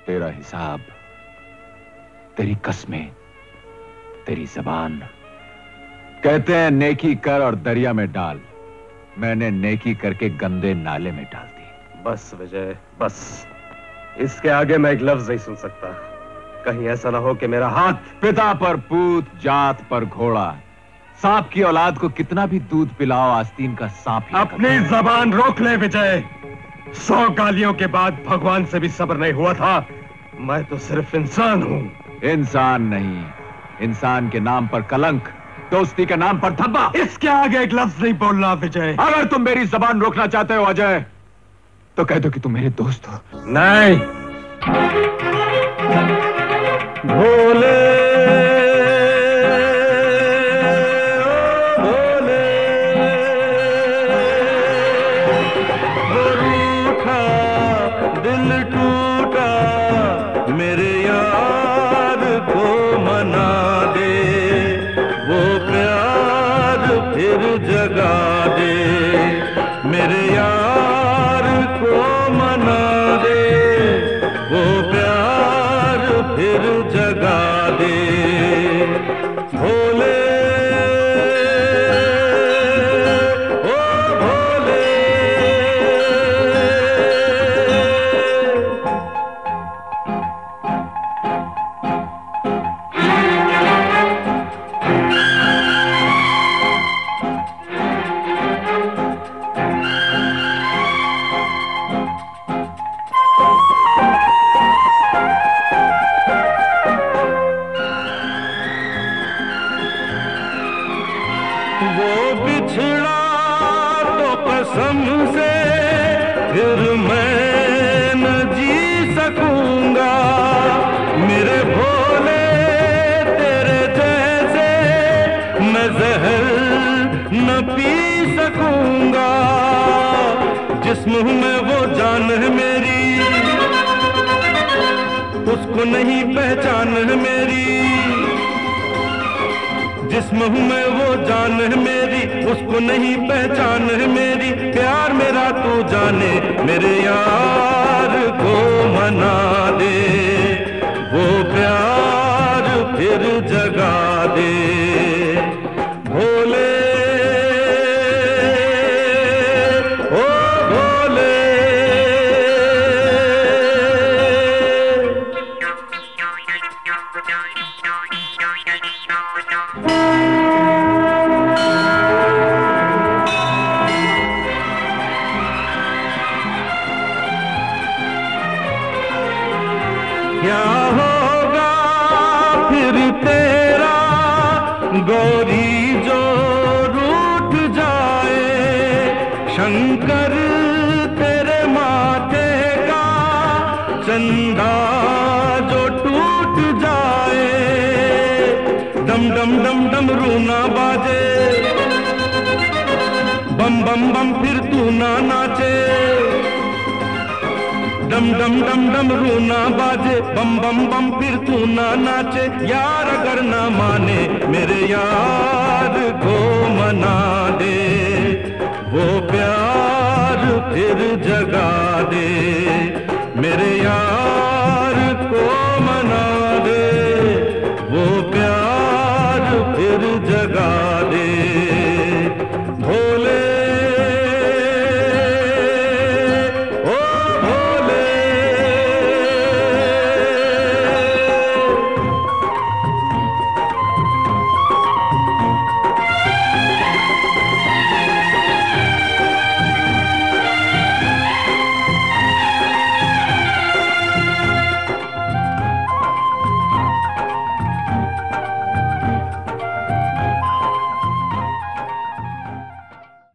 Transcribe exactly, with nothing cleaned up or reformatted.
तेरा हिसाब, तेरी कस्में, तेरी जबान। कहते हैं नेकी कर और दरिया में डाल। मैंने नेकी करके गंदे नाले में डाल दी। बस विजय, बस। इसके आगे मैं एक लफ्ज नहीं सुन सकता। कहीं ऐसा ना हो कि मेरा हाथ। पिता पर पूत, जात पर घोड़ा। सांप की औलाद को कितना भी दूध पिलाओ, आस्तीन का सांप ही। अपनी जबान रोक ले विजय। सौ गालियों के बाद भगवान से भी सब्र नहीं हुआ था। मैं तो सिर्फ इंसान हूँ। इंसान नहीं, इंसान के नाम पर कलंक, दोस्ती के नाम पर धब्बा। इसके आगे एक लफ्ज नहीं बोलना विजय। अगर तुम मेरी जबान रोकना चाहते हो अजय, तो कह दो कि तुम मेरे दोस्त हो। नहीं। भोले भोले, वो रूठा दिल टूटा, मेरे यार को मना दे, वो प्यार फिर जगा दे, मेरे यार को मना दे, वो प्यार फिर जगा दे। भोले ओ भोले, वो बिछड़ा तो कसम से फिर मैं न जी सकूंगा, मेरे भोले तेरे जैसे मैं जहर न पी सकूंगा। जिस मुंह में वो जान है मेरी, उसको नहीं पहचान है मेरी। जिस मुंह में वो जान है मेरी, उसको नहीं पहचान है मेरी। प्यार मेरा तू जाने, मेरे यार को मना दे, वो प्यार फिर जगा दे। भोले ओ भोले, क्या होगा फिर तेरा गौरी जो रूठ जाए, शंकर तेरे माथे का चंदा जो टूट जाए। डम डम डम डम रूना बाजे, बम बम बम फिर तू ना नाचे। डम डम डम डम रूना बाजे, बम बम बम फिर तू ना नाचे। यार अगर ना माने, मेरे यार को मना दे, वो प्यार फिर जगा दे, मेरे यार